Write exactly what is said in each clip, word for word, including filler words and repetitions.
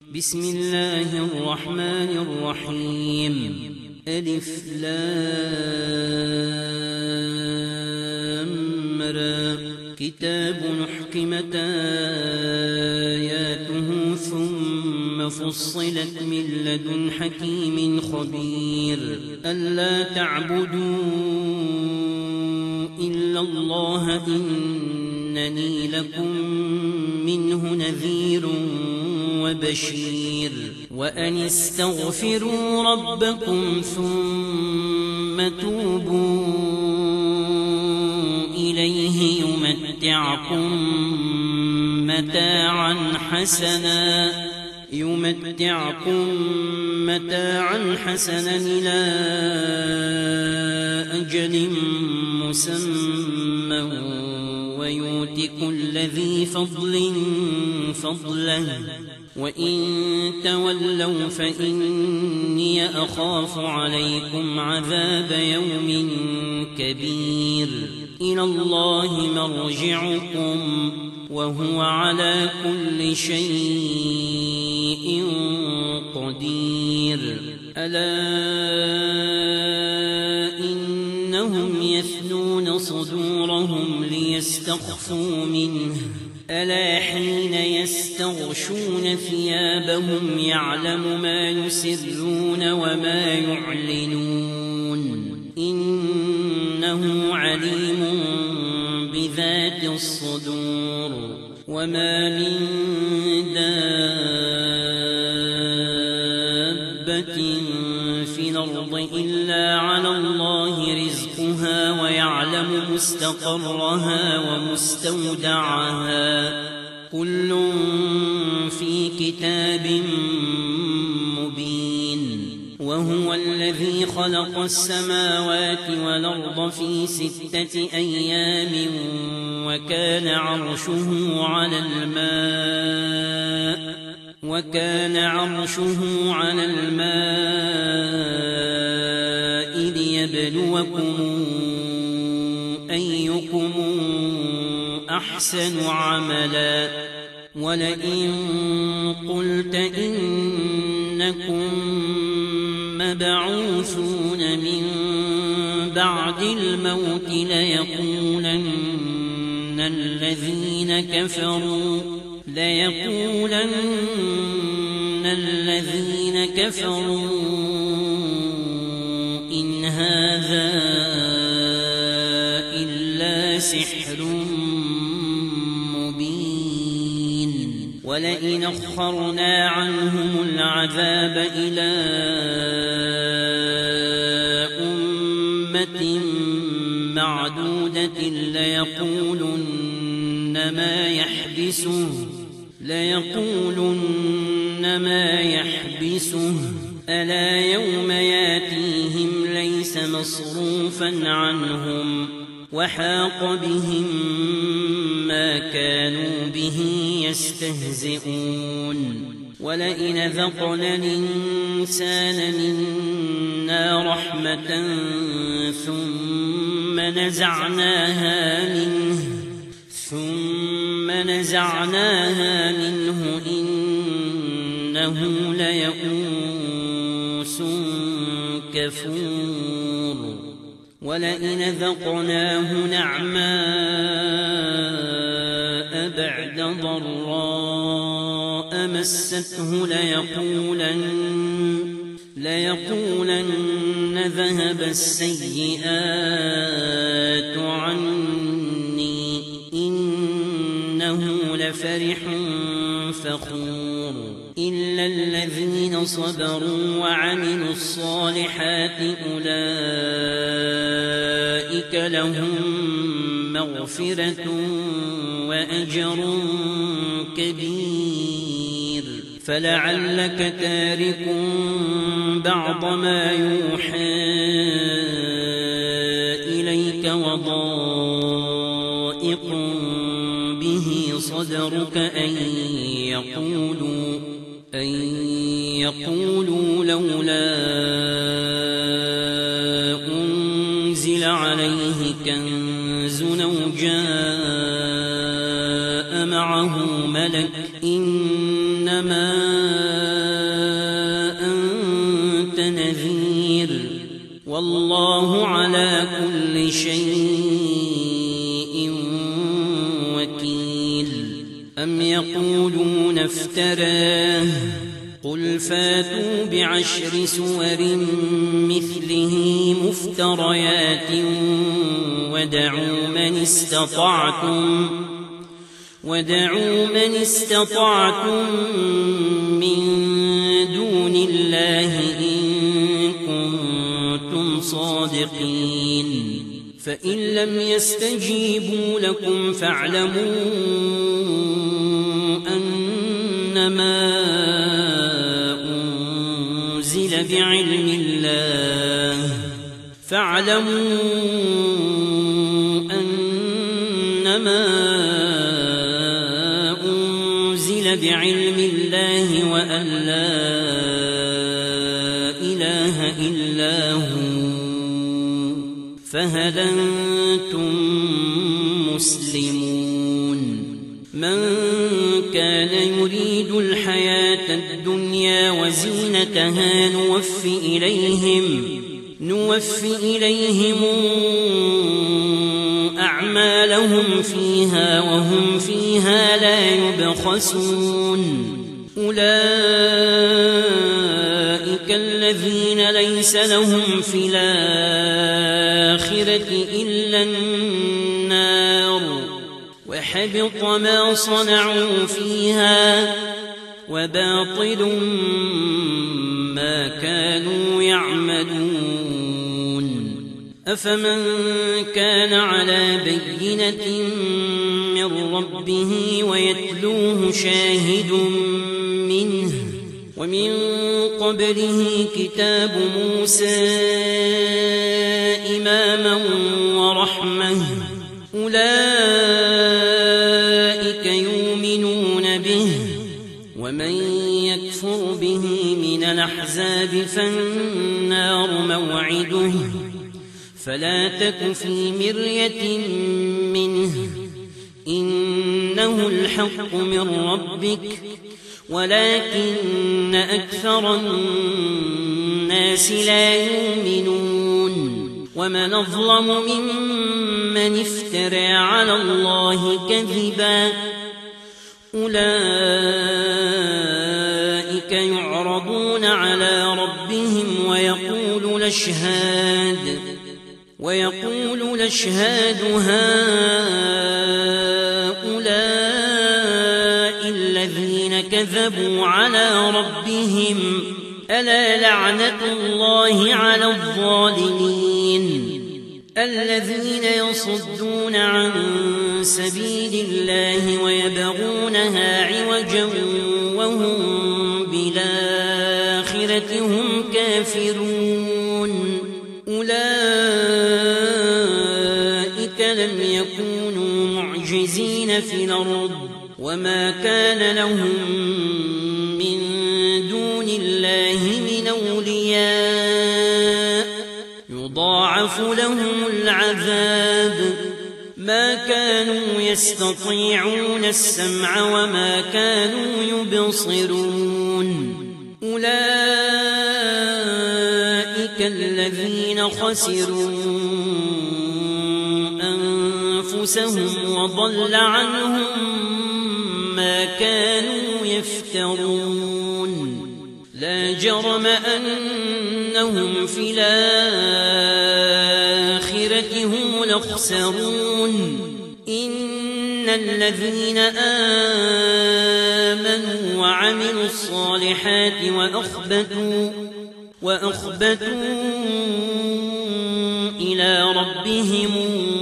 بسم الله الرحمن الرحيم. ألف لام را. كتاب أحكمت آياته ثم فصلت من لدن حكيم خبير. ألا تعبدوا إلا الله إنني لكم منه نذير وبشير. وأن استغفروا ربكم ثم توبوا إليه يمتعكم متاعا حسنا يمتعكم متاعا حسنا إلى أجل مسمى ويؤت كل ذي فضل فضله. وإن تولوا فإني أخاف عليكم عذاب يوم كبير. إلى الله مرجعكم وهو على كل شيء قدير. ألا إنهم يثنون صدورهم ليستخفوا منه. ألا حين يستغشون ثيابهم يعلم ما يسرون وما يعلنون إنه عليم بذات الصدور. وما من دابة في الأرض إلا على الله رزقها ويعلم مستقرها ومستودعها كل في كتاب مبين. وهو الذي خلق السماوات والأرض في ستة أيام وكان عرشه على الماء وكان عرشه على الماء ليبلوكم أيكم أحسن عملا. ولئن قلت إنكم مبعوثون من بعد الموت ليقولن الذين كفروا ليقولن الذين كفروا إن هذا إلا سحر مبين. ولئن أخرنا عنهم العذاب إلى أمة معدودة ليقولن ما يحبسه ليقولن ما يحبسه ألا يوم ياتيهم ليس مصروفا عنهم وحاق بهم ما كانوا به يستهزئون. ولئن ذقنا الإنسان منا رحمة ثم نزعناها منه ثم نزعناها منه إنه ليئوس كفور. ولئن ذقناه نعماء بعد ضراء مسته ليقولن ليقولن ذهب السيئات عني إنه لفرح فخور. إلا الذين صبروا وعملوا الصالحات أولئك لهم مغفرة وأجر كبير. فلعلك تارك بعض ما يوحى إليك وضائق به صدرك أن يقولوا أن يقولوا لولا أنزل عليه كنز أو جاء معه ملك إنما والله على كل شيء وكيل. أم يقولون افتراه قل فاتوا بعشر سور مثله مفتريات ودعوا من استطعتم ودعوا من استطعتم من دون الله إن كنتم صادقين. فإن لم يستجيبوا لكم فاعلموا أنما أنزل بعلم الله فاعلموا أنما أنزل بعلم الله وأن لا إله إلا هو فهل أنتم مسلمون. من كان يريد الحياة الدنيا وزينتها نوف إليهم نوف إليهم أعمالهم فيها وهم فيها لا يبخسون. أولئك الذين ليس لهم في الآخرة إلا النار وحبط ما صنعوا فيها وباطل ما كانوا يعملون. أفمن كان على بينة من ربه ويتلوه شاهد منه ومن قبله كتاب موسى إماما ورحمة أولئك يؤمنون به. ومن يكفر به من الأحزاب فالنار موعده فلا تك في مرية منه إنه الحق من ربك ولكن أكثر الناس لا يؤمنون. ومن أظلم ممن افترى على الله كذبا أولئك يعرضون على ربهم ويقول الأشهاد ويقول الأشهاد هؤلاء الذين كذبوا على ربهم ألا لعنة الله على الظالمين الذين يصدون عن سبيل الله ويبغونها عوجا وهم بالآخرة هم كافرون. أولئك لم يكونوا معجزين في الأرض وما كان لهم من دون الله من أولياء يضاعف لهم العذاب ما كانوا يستطيعون السمع وما كانوا يبصرون. أولئك الذين خسروا أنفسهم وضل عنهم ما كانوا يفترون. لا جرم أنهم في الآخرة هم الأخسرون. إن الذين آمنوا وعملوا الصالحات وأخبتوا وأخبتوا إلى ربهم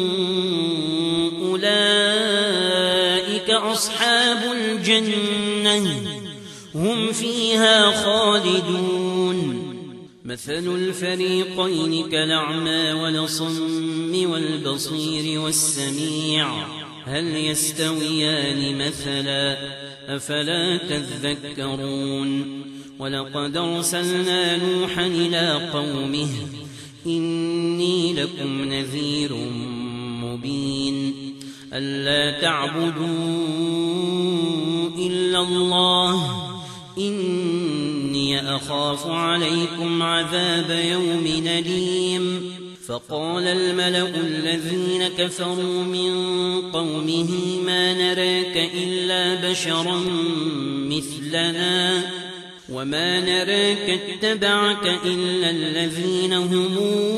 أولئك أصحاب الجنة هم فيها خالدون. مثل الفريقين كالأعمى والصم والبصير والسميع هل يستويان مثلا أفلا تذكرون. ولقد أرسلنا نوحا إلى قومه إني لكم نذير مبين ألا تعبدوا إلا الله إني أخاف عليكم عذاب يوم أليم فقال الملأ الذين كفروا من قومه ما نراك إلا بشرا مثلنا وما نراك اتبعك إلا الذين هم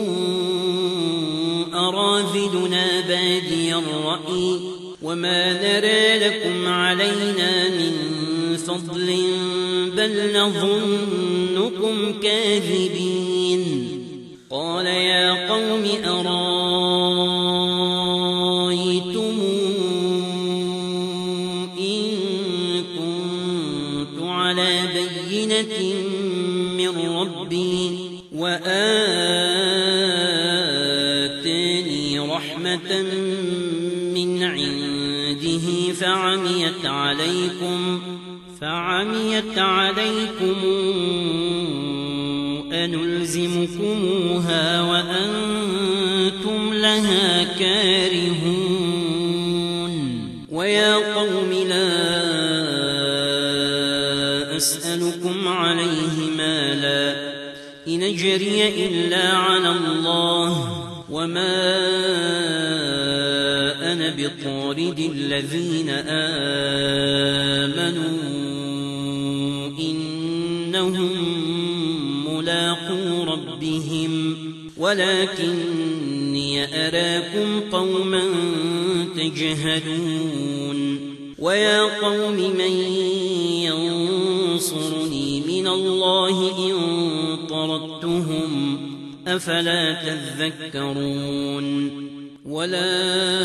أراذلنا بادي الرأي وما نرى لكم علينا من فضل بل نظنكم كاذبين قال يا قوم أرأيتم إن كنت على بينة من ربي وآتاني رحمة من عنده فعميت عليكم فعميت عليكم أنلزمكموها وأنتم لها كارهون ويا قوم لا أسألكم عليه مالا إن أجري إلا على الله وما أنا بطارد الذين آمنوا إنهم ملاقو ربهم ولكني أراكم قوما تجهلون ويا قوم من ينصرني من الله إن طردتهم أفلا تذكرون ولا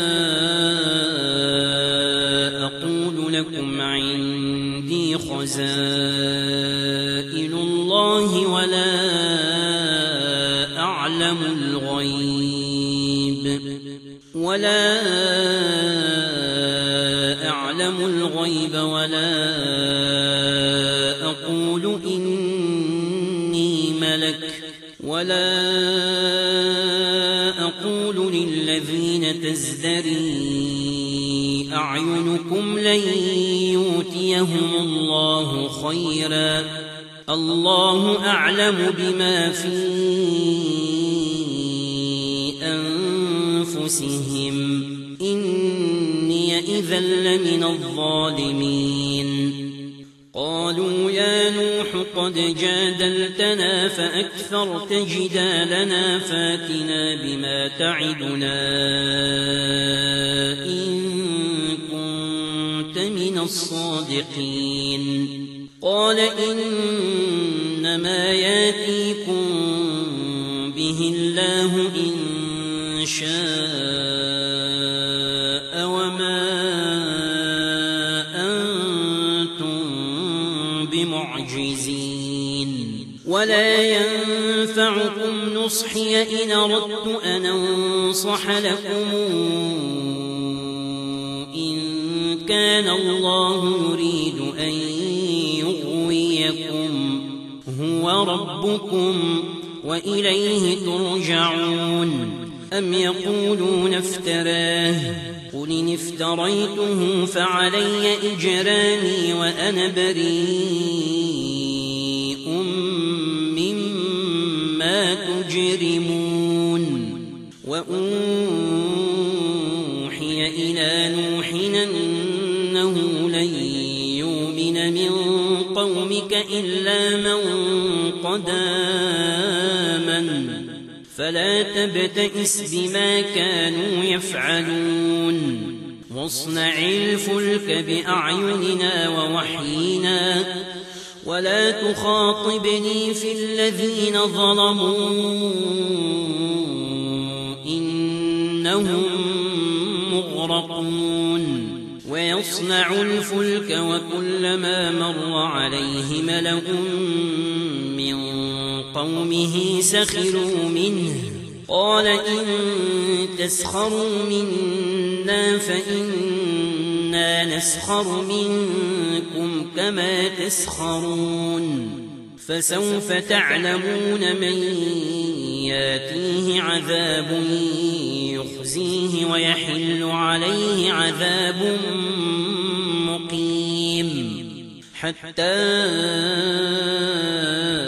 أقول لكم عندي خزائن الله ولا أعلم الغيب ولا أعلم الغيب ولا أقول إني ملك ولا أقول للذين تزدري أعينكم لن يؤتيهم الله خيرا الله أعلم بما في أنفسهم إني إذا لمن الظالمين قالوا يا نوح قد جادلتنا فأكثرت جدالنا فاتنا بما تعدنا إن كنت من الصادقين قال إنما ياتيكم به الله إن شاء وما أنتم بمعجزين ولا ينفعكم نصحي إن أردت أن أنصح لكم إن كان الله يريد أن يغويكم هو ربكم وإليه ترجعون أم يقولون افتراه قل إن افتريته فعلي إجرامي وأنا بريء مما تجرمون وأوحي إلى نوح أنه لن يؤمن من قومك إلا من قد آمن فلا تبتئس بما كانوا يفعلون واصنع الفلك بأعيننا ووحينا ولا تخاطبني في الذين ظلموا إنهم مغرقون ويصنع الفلك وكلما مر عليه ملأ من قومه سخروا منه قال إن تسخروا منا فإنا نسخر منكم كما تسخرون فسوف تعلمون من ياتيه عذاب يخزيه ويحل عليه عذاب مقيم حتى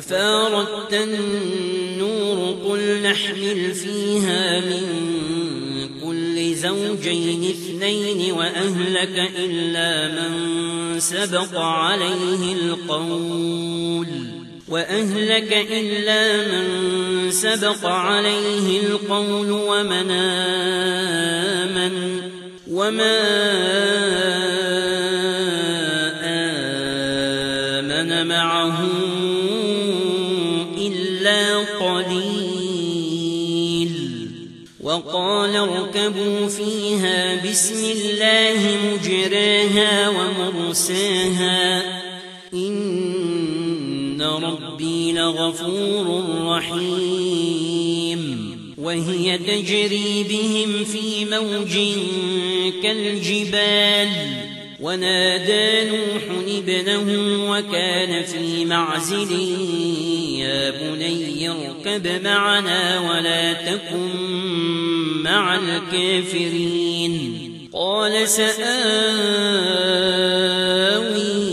وفارت النور قل نحمل فيها من كل زوجين اثنين وأهلك إلا من سبق عليه القول وأهلك إلا من سبق عليه القول ومن آمن وما آمن معه إلا قليل. وقال اركبوا فيها بسم الله مجراها ومرساها إن ربي لغفور رحيم. وهي تجري بهم في موج كالجبال ونادى نوح ابنه وكان في معزل يا بني اركب معنا ولا تكن مع الكافرين. قال سآوي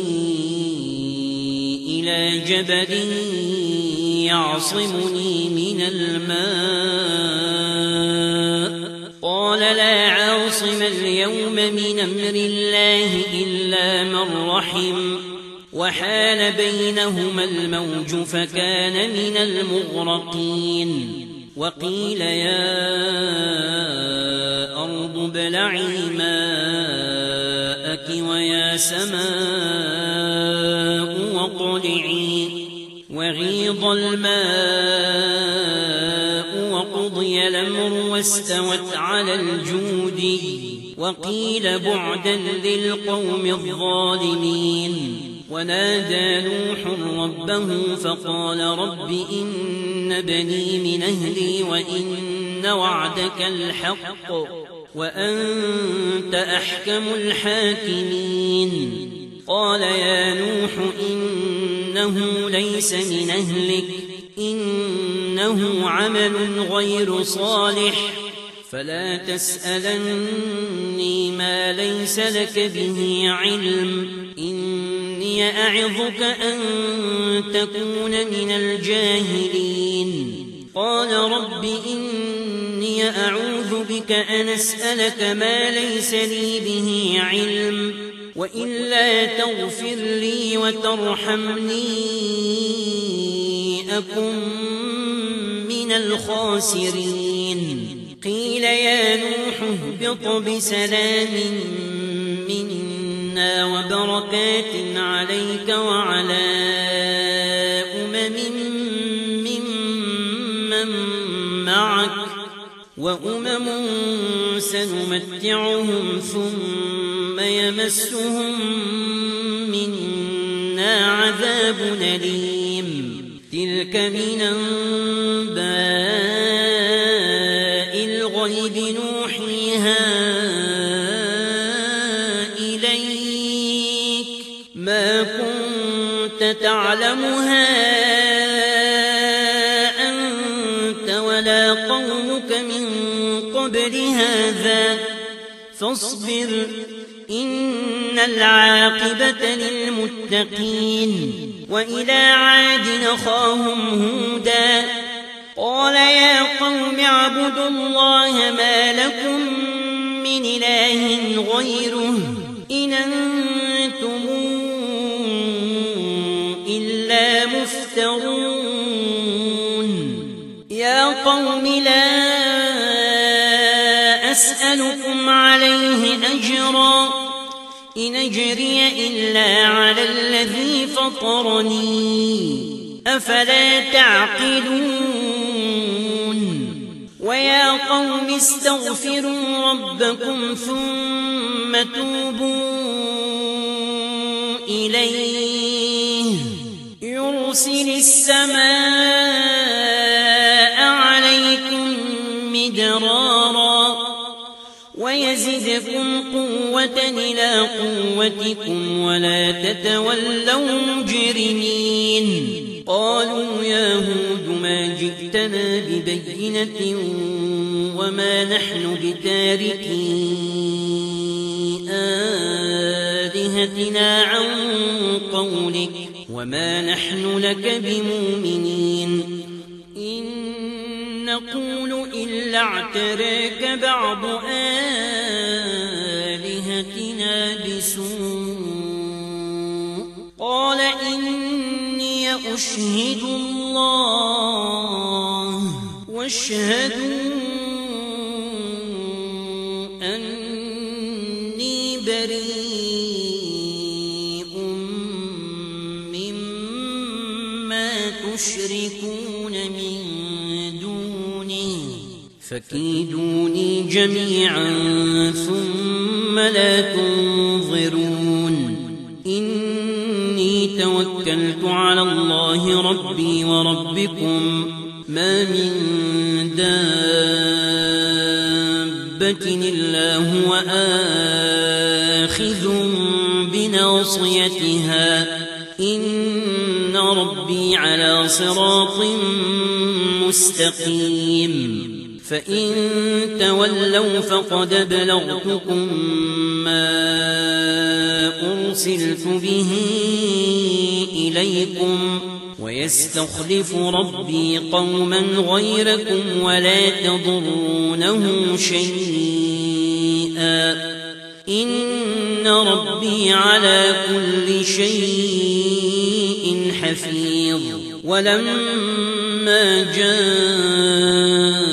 إلى جبل يعصمني من الماء قال لا عاصم اليوم من أمر الله إلا من رحم وحال بينهما الموج فكان من المغرقين. وقيل يا أرض ابلعي ماءك ويا سماء واقلعي وغيض الماء وقضي الأمر واستوت على الجود وقيل بعدا للقوم الظالمين. ونادى نوح ربه فقال رب إن بني من أهلي وإن وعدك الحق وأنت أحكم الحاكمين. قال يا نوح إنه ليس من أهلك إنه عمل غير صالح فلا تسألني ما ليس لك به علم إني أعظك أن تكون من الجاهلين. قال رب إني أعوذ بك أن أسألك ما ليس لي به علم وإلا تغفر لي وترحمني أكن من الخاسرين. قيل يا نوح اهبط بسلام منا وبركات عليك وعلى أمم ممن معك وأمم سنمتعهم ثم يمسهم منا عذاب أليم. تلك من أنباء الغيب نوحيها إليك ما كنت تعلمها أنت ولا قومك من قبل هذا فاصبر إن العاقبة للمتقين. وإلى عاد أخاهم هودا قال يا قوم اعبدوا الله ما لكم من إله غيره إن أنتم إلا مفترون. يا قوم لا أسألكم عليه أجرا إن أجري إلا على الذي فطرني أفلا تعقلون. ويا قوم استغفروا ربكم ثم توبوا إليه يرسل السماء عليكم مدرارا ويزدكم قوة إلى قوتكم ولا تتولوا مجرمين. قالوا يا هود ما جئتنا ببينة وما نحن بتاركي آلهتنا عن قولك وما نحن لك بمؤمنين إن نقول إلا اعتراك بعض آلهتنا بسوء قال إني أشهد الله واشهدوا أني بريء مما تشركون من دونه فكيدوني جميعا ثم لا تنظرون إني توكلت على الله ربي وربكم ما من دابة إلا هو آخذ بناصيتها إن ربي على صراط مستقيم فإن تولوا فقد بلغتكم ما أرسلت به إليكم ويستخلف ربي قوما غيركم ولا تضرونه شيئا إن ربي على كل شيء حفيظ ولما جاء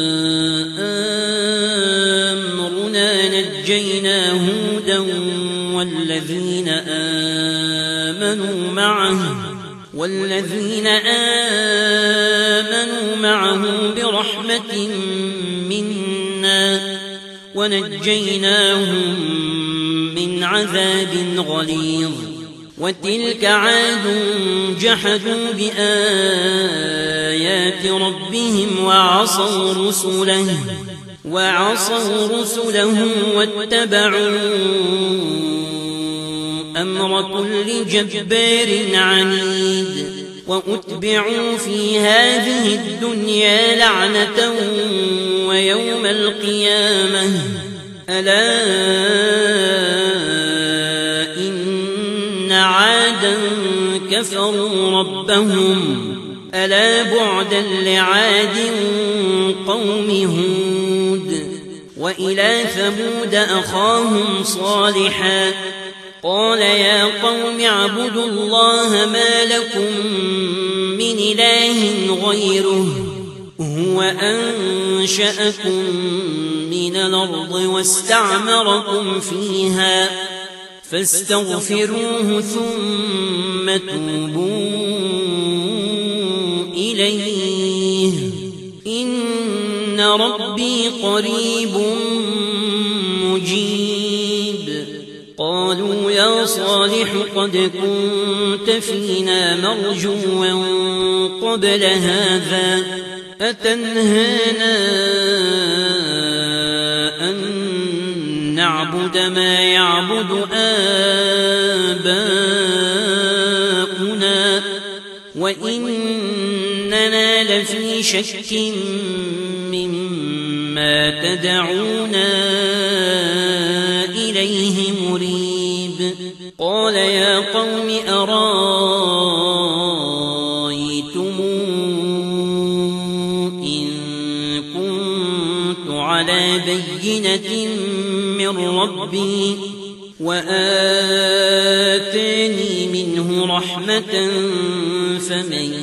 أمرنا نجينا هودا والذين آمنوا معه والذين آمنوا معه برحمة منا ونجيناهم من عذاب غليظ وتلك عاد جحدوا بآيات ربهم وعصوا رسله وعصوا رسله واتبعوا أمر كل جبار عنيد وأتبعوا في هذه الدنيا لعنة ويوم القيامة ألا إن عادا كفروا ربهم ألا بعدا لعاد قوم هود وإلى ثمود أخاهم صالحا قال يا قوم اعبدوا الله ما لكم من إله غيره هو أنشأكم من الأرض واستعمركم فيها فاستغفروه ثم توبوا إليه إن ربي قريب مجيب قالوا يا صالح قد كنت فينا مرجوا قبل هذا أتنهانا أن نعبد ما يعبد آباؤنا وإننا لفي شك مما تدعونا إليه مريب قال يا قوم أرايتم إن كنت على بينة من ربي وآتاني منه رحمة فمن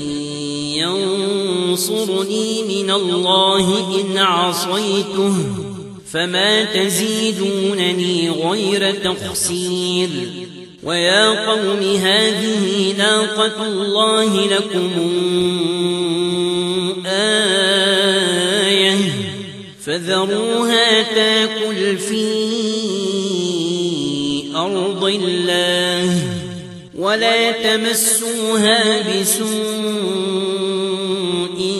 ينصرني من الله إن عصيته فما تزيدونني غير تخسير ويا قوم هذه ناقة الله لكم آية فذروها تاكل في أرض الله ولا تمسوها بسوء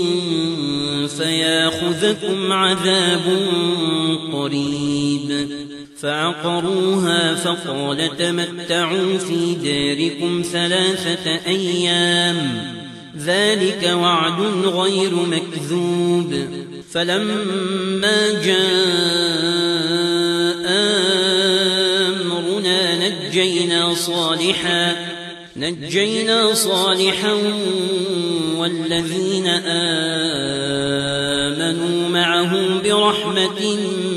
فياخذكم عذاب قريب فعقروها فقال تمتعوا في داركم ثلاثة أيام ذلك وعد غير مكذوب فلما جاء أمرنا نجينا صالحا نجينا صالحا والذين آمنوا معه برحمة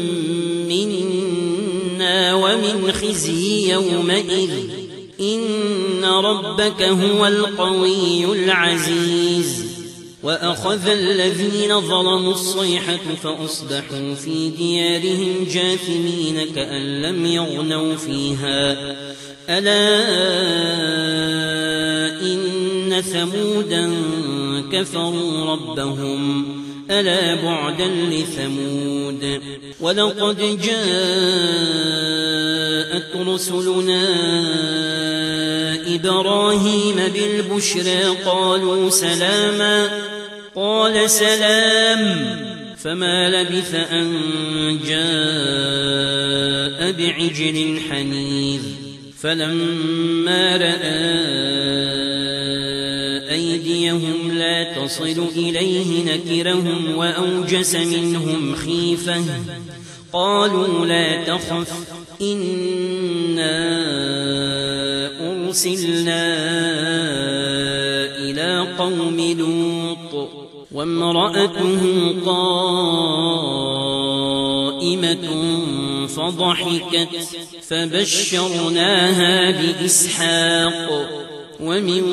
منا ومن خزي يومئذ إن ربك هو القوي العزيز وأخذ الذين ظلموا الصيحة فأصبحوا في ديارهم جاثمين كأن لم يغنوا فيها ألا إن ثمودا كفروا ربهم ألا بعدا لثمود ولقد جاءت رسلنا إبراهيم بالبشرى قالوا سلاما قال سلام فما لبث أن جاء بعجل حنيذ فلما رأى أيديهم لا تصل إليه نكرهم وأوجس منهم خيفة قالوا لا تخف إنا أرسلنا إلى قوم لوط وامرأته قائمة فضحكت فبشرناها بإسحاق ومن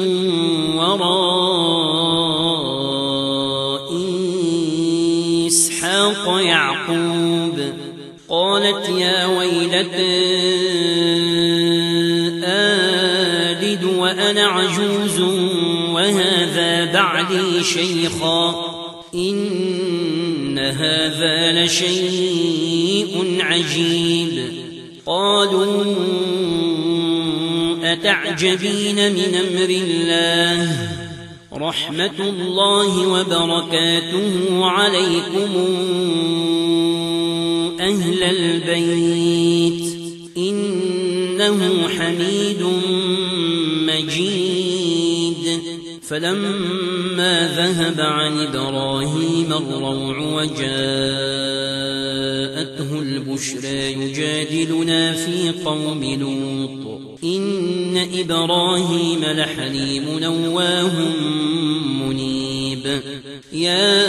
وراء إسحاق يعقوب قالت يا ويلتى آلد وأنا عجوز وهذا بعلي شيخا إن هذا لشيء عجيب قالوا أتعجبين من أمر الله رحمة الله وبركاته عليكم أهل البيت إنه حميد مجيد فلما ذهب عن إبراهيم الروع وجاءته البشرى يجادلنا في قوم لوط إن إبراهيم لحليم أواه منيب يا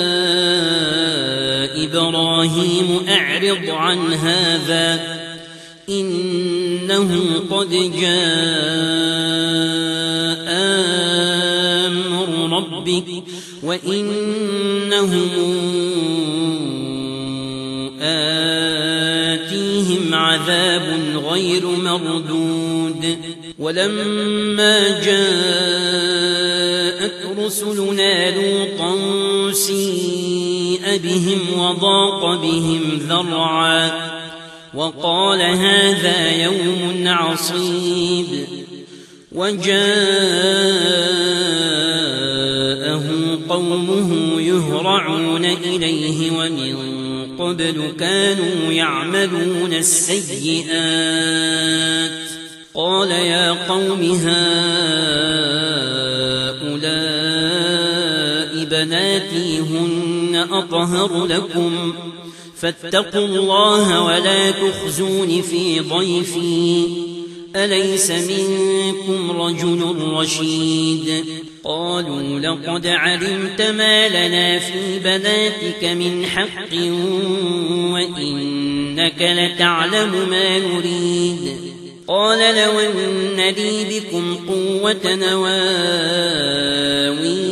إبراهيم أعرض عن هذا إنه قد جاء أمر ربك وإنهم آتيهم عذاب غير مردود ولما جاءت رسلنا لوطا سيء بهم وضاق بهم ذرعا وقال هذا يوم عصيب وجاءه قومه يهرعون إليه ومن قبل كانوا يعملون السيئات قال يا قوم هؤلاء بناتي هن أطهر لكم فاتقوا الله ولا تخزون في ضيفي أليس منكم رجل رشيد قالوا لقد علمت ما لنا في بناتك من حق وإنك لتعلم ما نريد قال لو أن لي بكم قوة نواوي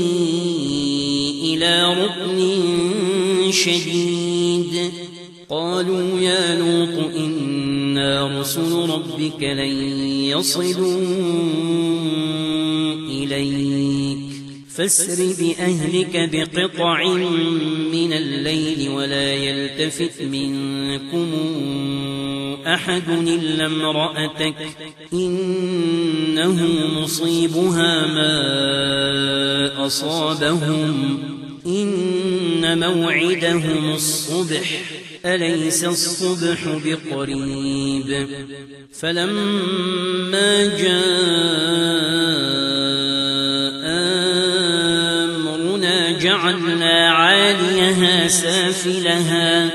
إلى ركن شديد قالوا يا لوط إنا رسل ربك لن يصلوا إليك فاسر بأهلك بقطع من الليل ولا يلتفت منكم أحد إلا امرأتك إنه مصيبها ما أصابهم إن موعدهم الصبح أليس الصبح بقريب فلما جاء أمرنا جعلنا عاليها سافلها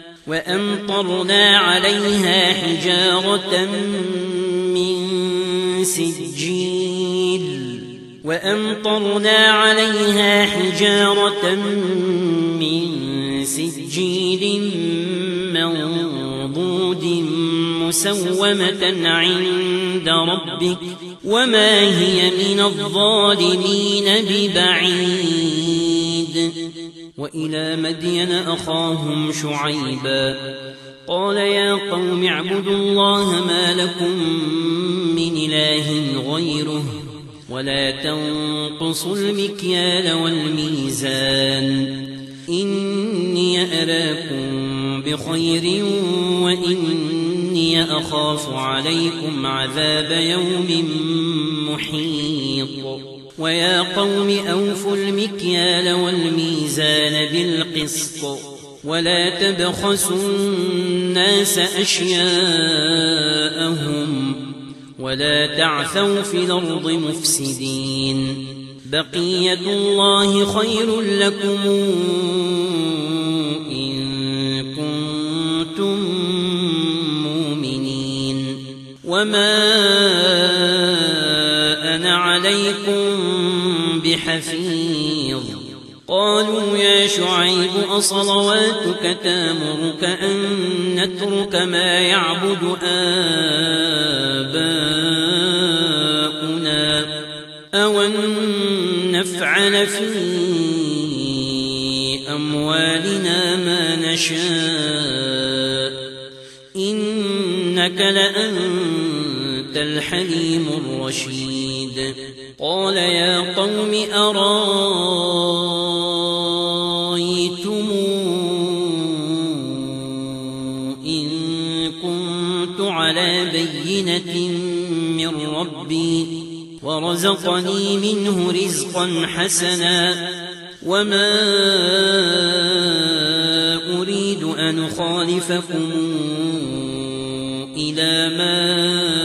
وأمطرنا عليها حجارة من سجيل وأمطرنا عليها حجارة من سجيل منضود مسومة عند ربك وما هي من الظالمين ببعيد. وإلى مدين أخاهم شعيبا قال يا قوم اعبدوا الله ما لكم من إله غيره ولا تنقصوا المكيال والميزان إني أراكم بخير وإني أخاف عليكم عذاب يوم محيط. ويا قوم أوفوا المكيال والميزان بالقسط ولا تبخسوا الناس أشياءهم ولا تعثوا في الأرض مفسدين. بقية الله خير لكم إن كنتم مؤمنين وما أنا عليكم بحفيظ. قالوا يا شعيب أصلواتك تامرك أن نترك ما يعبد آباؤنا أو أن نفعل في أموالنا ما نشاء إنك لأنت الحليم الرشيد. قال يا قوم أرايتم إن كنت على بينة من ربي ورزقني منه رزقا حسنا وما أريد أن أخالفكم إلى ما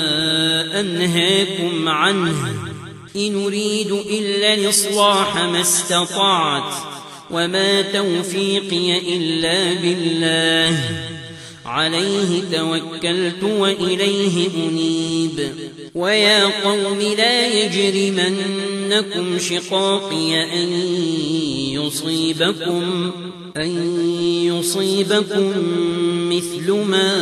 أنهاكم عنه إن أريد إلا الإصلاح ما استطعت وما توفيقي إلا بالله عليه توكلت وإليه أنيب. ويا قوم لا يجرمنكم شقاقي أن يصيبكم أن يصيبكم مثل ما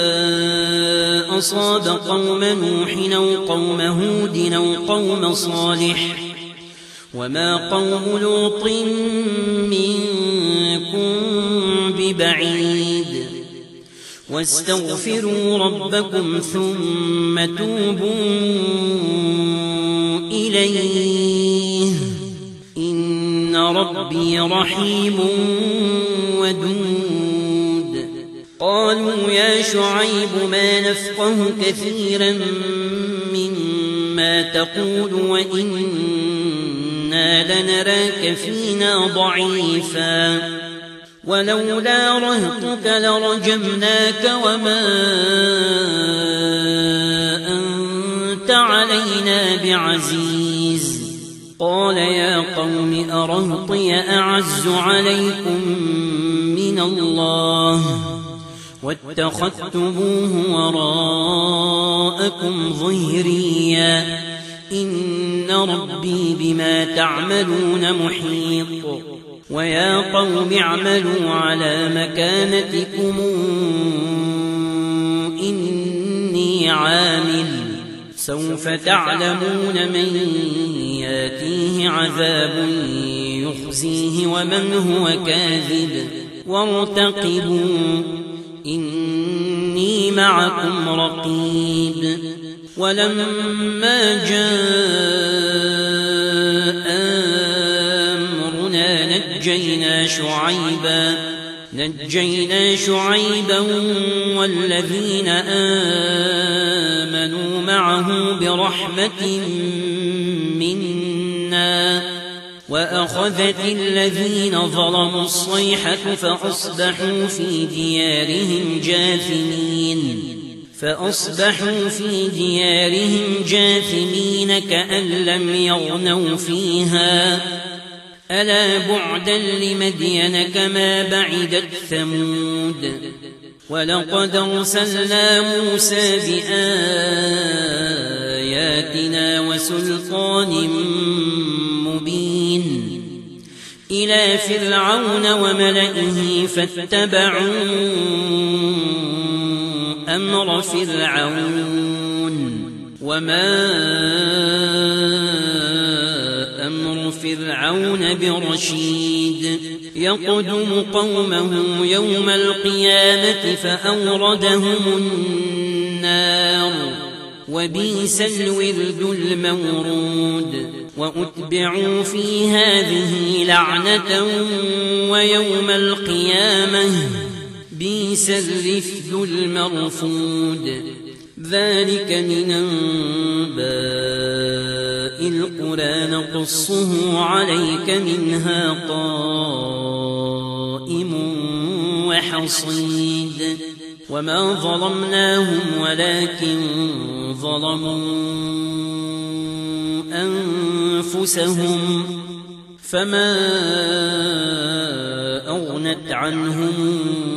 أصاب قوم نوح أو قوم هود أو قوم صالح وما قوم لوط منكم ببعيد. واستغفروا ربكم ثم توبوا إليه إن ربي رحيم ودود. قالوا يا شعيب ما نفقه كثيرا مما تقول وإنا لنراك فينا ضعيفا ولولا رهطك لرجمناك وما أنت علينا بعزيز. قال يا قوم أرهطي أعز عليكم من الله واتخذتموه وراءكم ظهريا إن ربي بما تعملون محيط. ويا قوم اعملوا على مكانتكم إني عامل سوف تعلمون من ياتيه عذاب يخزيه ومن هو كاذب وارتقبوا إني معكم رقيب. ولما جاء أمرنا نجينا شعيبا نجينا شعيبا والذين آمنوا معه برحمة منا وأخذت الذين ظلموا الصيحة فأصبحوا في ديارهم جاثمين فأصبحوا في ديارهم جاثمين كأن لم يغنوا فيها ألا بعدا لمدين كما بعدت ثمود. ولقد أرسلنا موسى بآياتنا بآياتنا وسلطان مبين إلى فرعون وملئه فاتبعوا أمر فرعون وما أمر فرعون برشيد يقدم قومه يوم القيامة فأوردهم النار وبئس الورد المورود وأتبعوا في هذه لعنة ويوم القيامة بئس الرفد المرفود ذلك من أنباء القرى نقصه عليك منها قائم وحصيد وما ظلمناهم ولكن ظلموا أنفسهم فما أغنت عنهم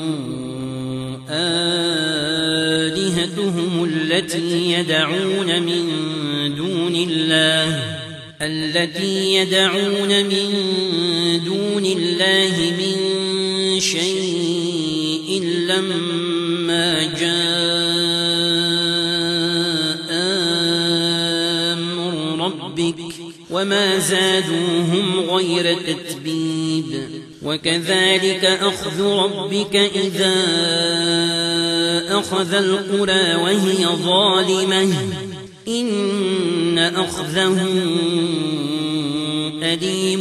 آلهتهم التي يدعون من دون الله التي يدعون من دون الله من شيء لما جاء أمر ربك وما زادوهم غير تتبيب وكذلك أخذ ربك إذا أخذ القرى وهي ظالمة إن أخذه أليم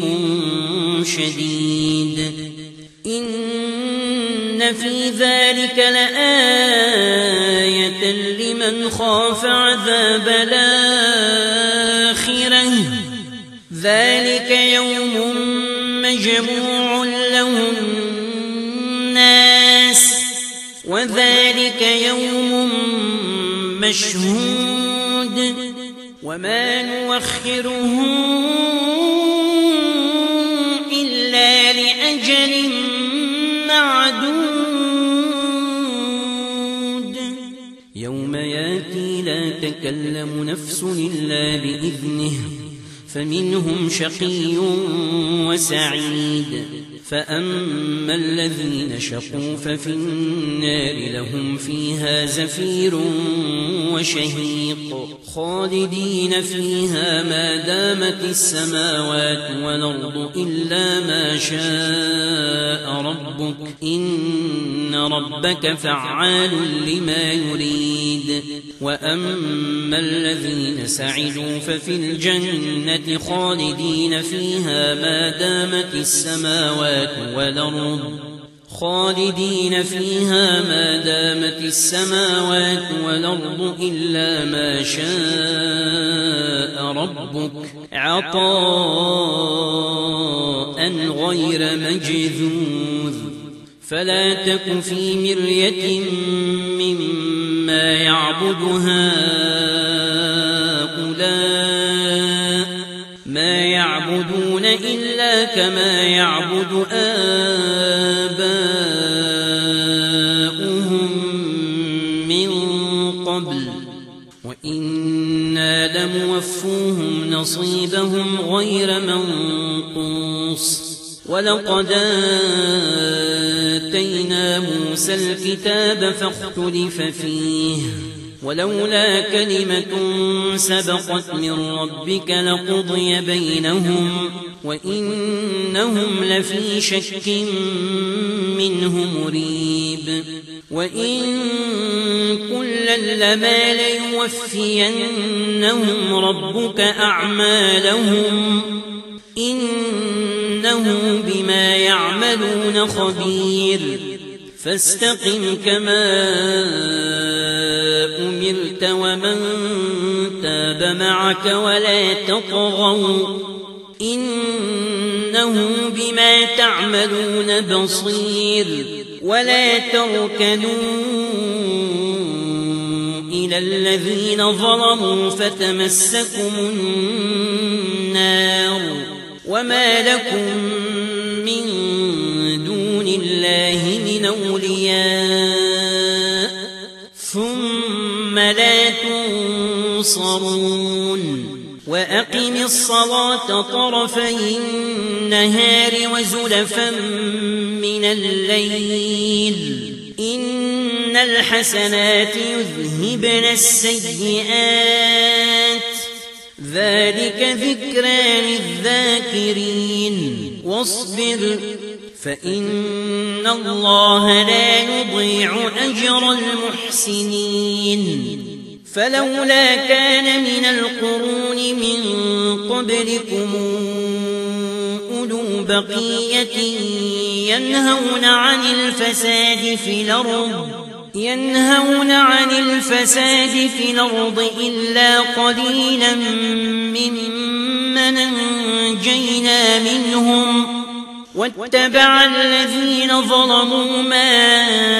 شديد إن في ذلك لآية لمن خاف عذاب الآخرة ذلك يوم مجموع له الناس وذلك يوم مشهود وما نوخره إلا لأجل معدود يوم ياتي لا تكلم نفس إلا بإذنه فمنهم شقي وسعيد فأما الذين شقوا ففي النار لهم فيها زفير وشهيق خالدين فيها ما دامت السماوات والأرض إلا ما شاء ربك إن ربك فعال لما يريد وأما الذين سعدوا ففي الجنة خالدين فيها ما دامت السماوات والأرض خالدين فيها ما دامت السماوات والأرض إلا ما شاء ربك عطاء غير مجذوذ فلا تك في مرية مما يعبد هؤلاء ما يعبدون إلا كما يعبد آباؤهم من قبل وإنا لموفوهم نصيبهم غير منقوص ولقد آتينا موسى الكتاب فاختلف فيه ولولا كلمة سبقت من ربك لقضي بينهم وإنهم لفي شك منه مريب وإن كلا لما ليوفينهم ربك أعمالهم إنه بما يعملون خبير فاستقم كما أمرت ومن تاب معك ولا تطغوا إنه بما تعملون بصير ولا تركنوا إلى الذين ظلموا فتمسكم النار وما لكم من دون الله من أولياء ثم لا تنصرون تنصرون وأقم الصلاة طرفي النهار وزلفا من الليل إن الحسنات يذهبن السيئات ذلك ذكرى للذاكرين واصبر فإن الله لا يضيع أجر المحسنين فلولا كان من القرون من قبلكم أولو بقية ينهون عن الفساد في الأرض ينهون عن الفساد في الأرض إلا قليلا ممن أنجينا منهم واتبع الذين ظلموا ما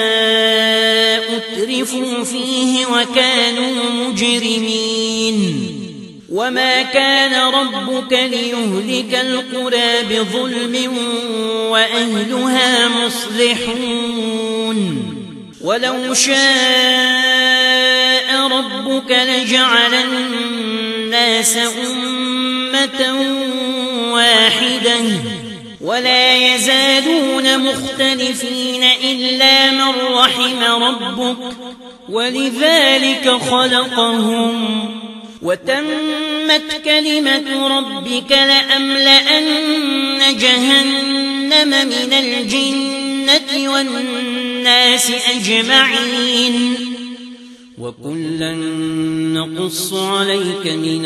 أترفوا فيه وكانوا مجرمين وما كان ربك ليهلك القرى بظلم وأهلها مصلحون ولو شاء ربك لجعل الناس أمة واحدة ولا يزالون مختلفين إلا من رحم ربك ولذلك خلقهم وتمت كلمة ربك لأملأن جهنم من الجنة والناس أجمعين وكلا نقص عليك من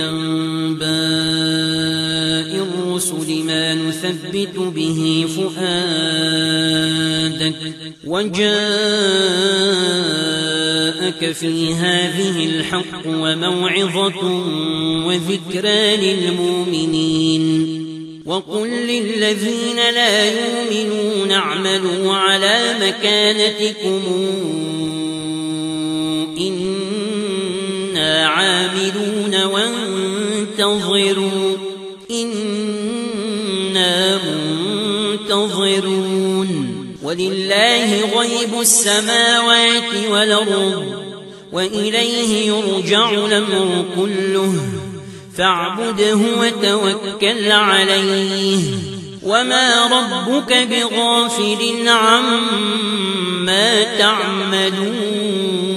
أنباء الرسل ما نثبت به فؤادك وجاءك في هذه الحق وموعظة وذكرى للمؤمنين وقل للذين لا يؤمنون اعملوا على مكانتكم إنا عاملون وانتظروا إنا منتظرون ولله غيب السماوات والأرض وإليه يرجع الأمر كله فاعبده وتوكل عليه وما ربك بغافل عما تعملون